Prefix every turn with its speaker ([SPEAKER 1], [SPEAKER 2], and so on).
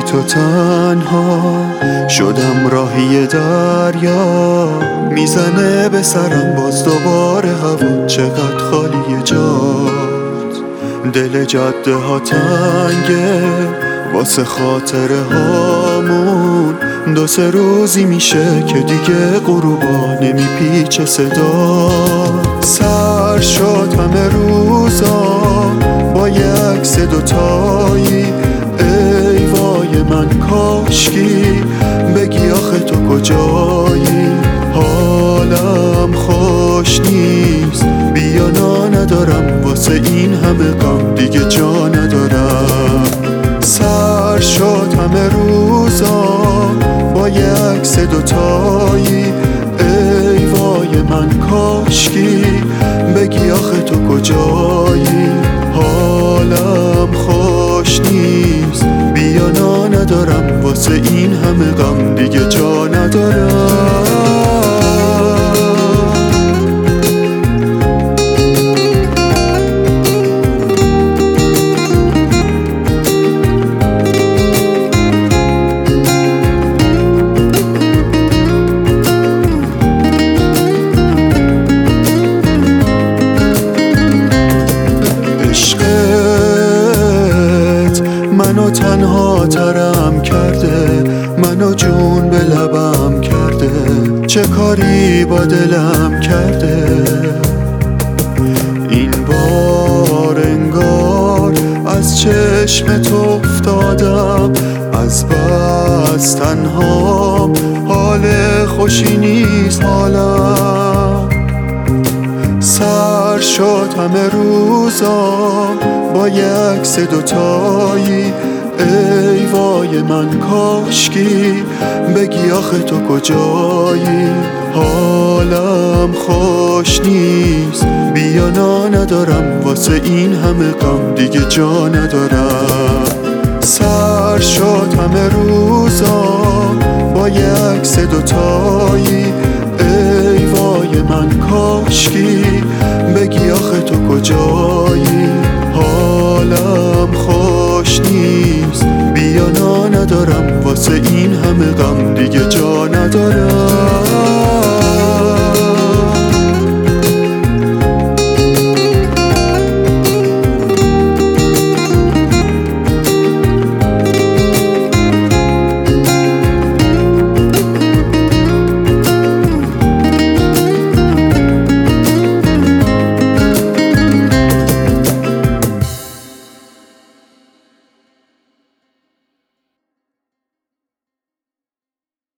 [SPEAKER 1] تو تنها شدم راهی دریا، میزنه به سرم باز دوباره هوا، چقدر خالی جات. دل جاده ها تنگه واسه خاطره هامون، 2-3 روزی میشه که دیگه غروبا نمیپیچه صدا. سر شد همه روزا با یه عکس دوتایی، ای وای من کاشکی بگی آخه تو کجایی. حالم خوش نیست، بیا ندارم واسه این همه غم دیگه جا ندارم. سر شد همه روزا با یه عکس دوتایی، ای وای من کاشکی بگی آخه تو کجایی. حالم خوش نیست، بیا ندارم واسه این همه غم دیگه جا ندارم. منو تنها ترم کرده، منو جون به لبم کرده، چه کاری با دلم کرده. این بار انگار از چشم تو افتادم، از بس تنها حال خوشی نیست حالم. سر شد همه روزا با یه عکس دوتایی، ای وای من کاشکی بگی آخه تو کجایی. حالم خوش نیست، بیا ندارم واسه این همه غم دیگه جا ندارم. سر شد همه روزا با یه عکس دوتایی، ای وای من کاشکی بگی آخه تو کجایی. حالم خوش نیست، بیا ندارم واسه این همه غم دیگه جا ندارم.